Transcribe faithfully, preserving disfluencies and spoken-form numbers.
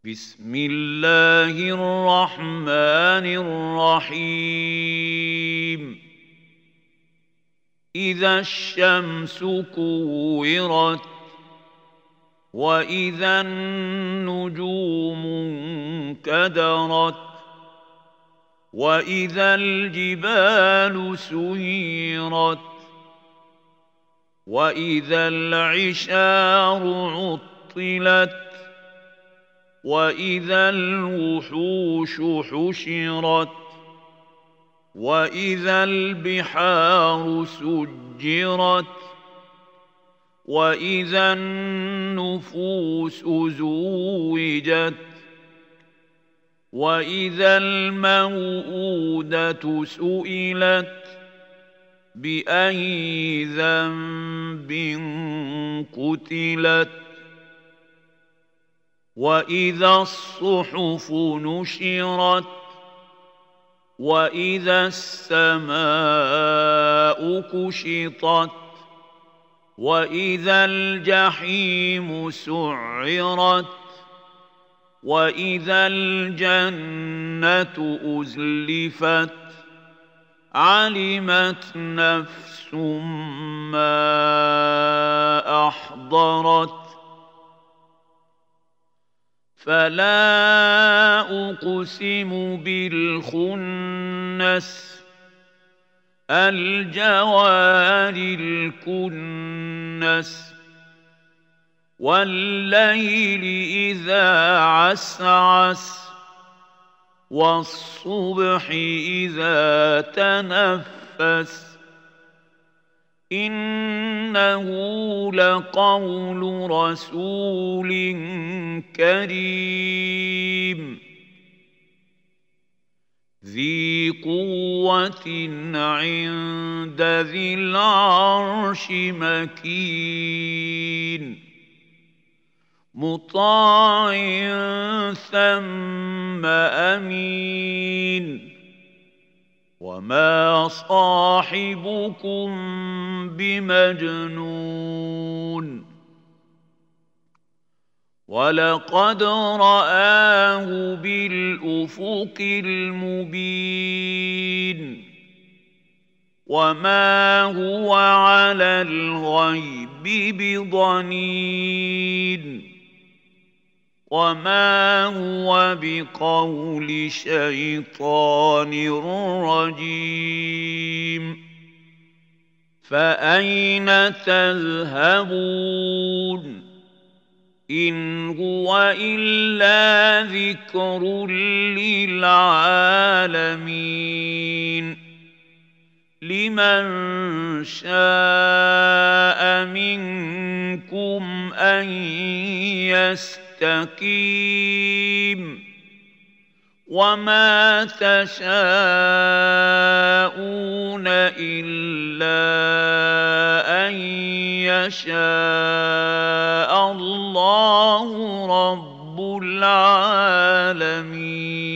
بسم الله الرحمن الرحيم إذا الشمس كورت وإذا النجوم انكدرت وإذا الجبال سيرت وإذا العشار عطلت وإذا الوحوش حشرت وإذا البحار سجرت وإذا النفوس زوجت وإذا الموءودة سئلت بأي ذنب قتلت وإذا الصحف نشرت وإذا السماء كشطت وإذا الجحيم سعرت وإذا الجنة أزلفت علمت نفس ما أحضرت فلا أقسم بالخنس الجوار الكنس والليل إذا عسعس والصبح إذا تنفس إنه لقول رسول كريم ذي قوة عند ذي العرش مكين مطاع ثم أمين وما صاحبكم بمجنون ولقد رآه بالأفق المبين وما هو على الغيب بضنين وما هو بقول شيطان رجيم فأين تذهبون إن هو إلا ذكر للعالمين لمن شاء منكم أن يستقيم وما تشاءون إلا أن يشاء الله رب العالمين.